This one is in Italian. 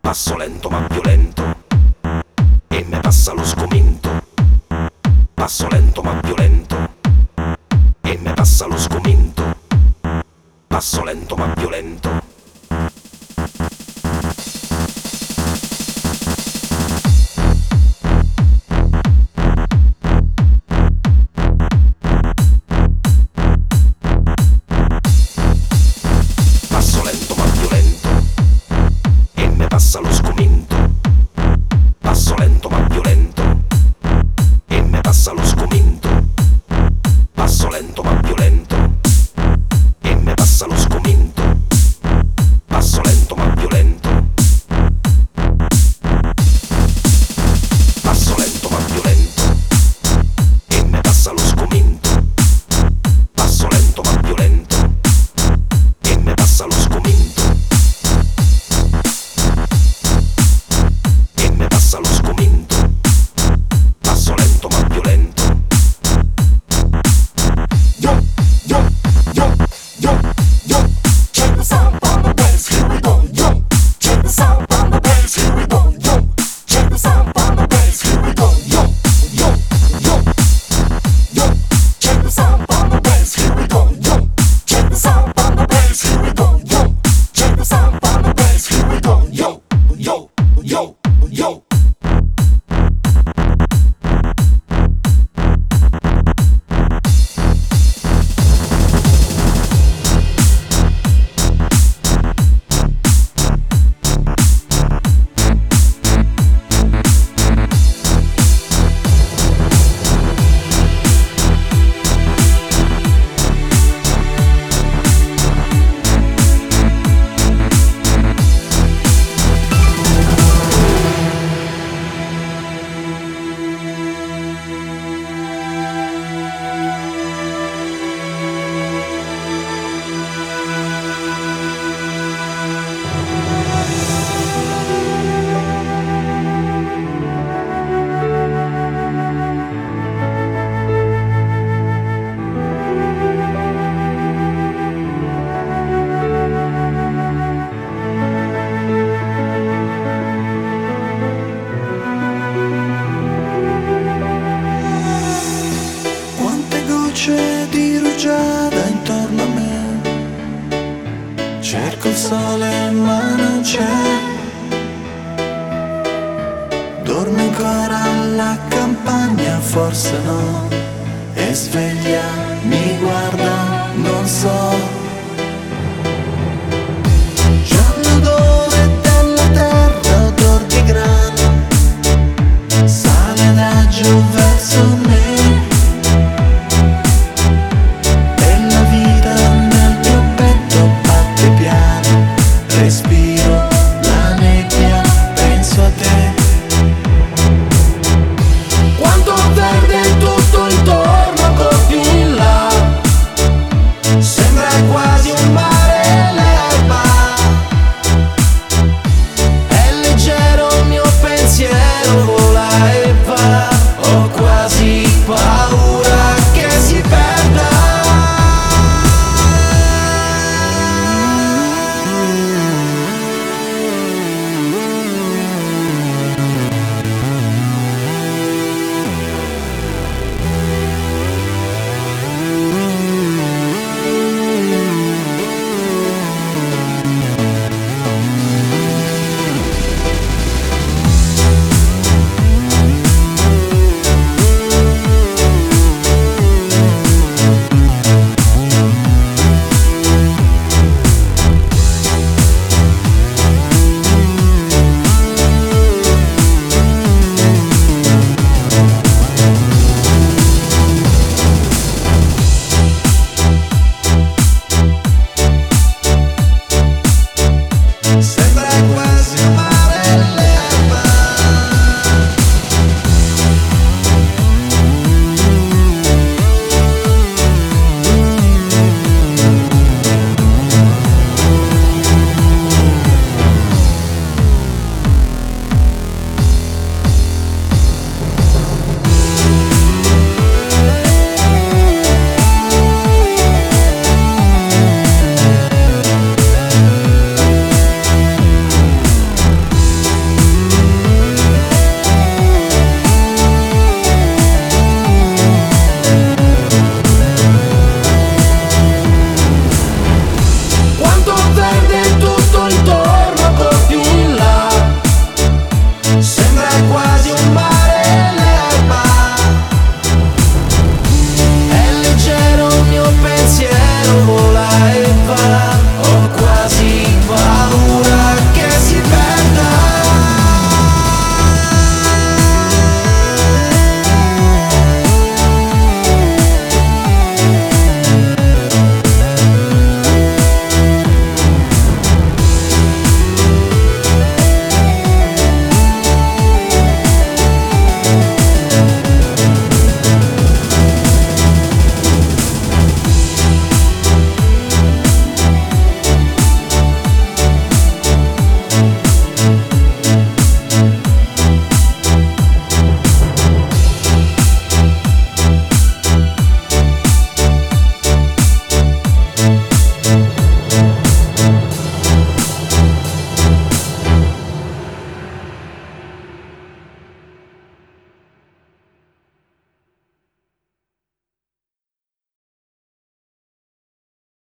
Passo lento ma violento e me passa lo sgomento. Passo lento ma violento e me passa lo sgomento. Passo lento ma violento. Passo lento ma violento e me passa lo sgomento. Passo lento ma violento e me passa lo sgomento. Passo lento ma violento e me passa lo sgomento. Passo lento ma violento. Passo lento ma violento e me passa lo sgomento. Passo lento ma violento e me passa lo sgomento. E me passa lo sgomento. Passo lento ma violento. Yo, yo, yo, yo, yo. Check the sound from the bass, here we go. Yo, check the sound from the bass, here we go. Yo, check the sound from the bass, here we go. Yo, yo, yo, yo. Check the sound from the bass, here we go. Yo, check the sound from the bass, here we go. Yo, check the sound from the bass, here we go. Yo, yo, yo, yo. Quante gocce di rugiada intorno a me. Cerco il sole ma non c'è. Dorme ancora la campagna, forse no. E sveglia mi guarda